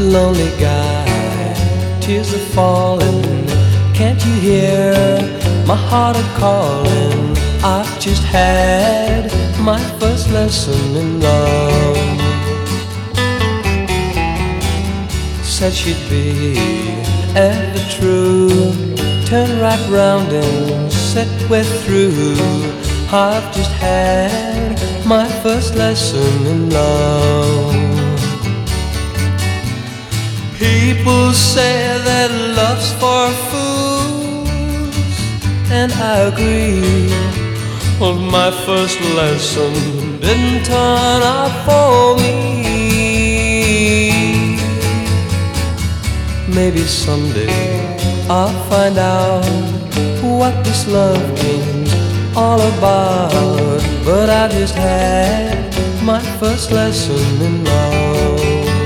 lonely guy, tears are falling. Can't you hear my heart a-calling? I've just had my first lesson in love. Said she'd be ever true, turn right round and said we're through. I've just had my first lesson in love. People say that love's for fools, and I agree. Well, my first lesson didn't turn out for me. Maybe someday I'll find out what this love game's all about. But I just had my first lesson in love.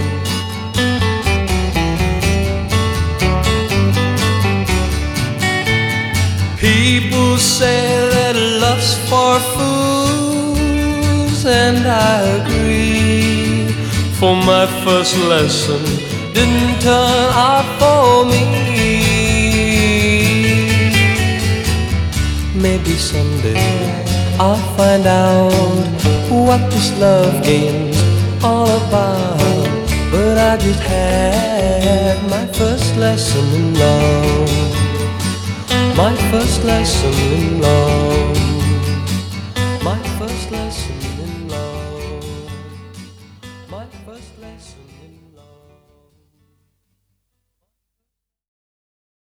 People say that love's for fools, and I agree. For my first lesson didn't turn out for me. Maybe someday I'll find out what this love game's all about. But I just had my first lesson in love. My first lesson in love. My first lesson in love. My first lesson in love.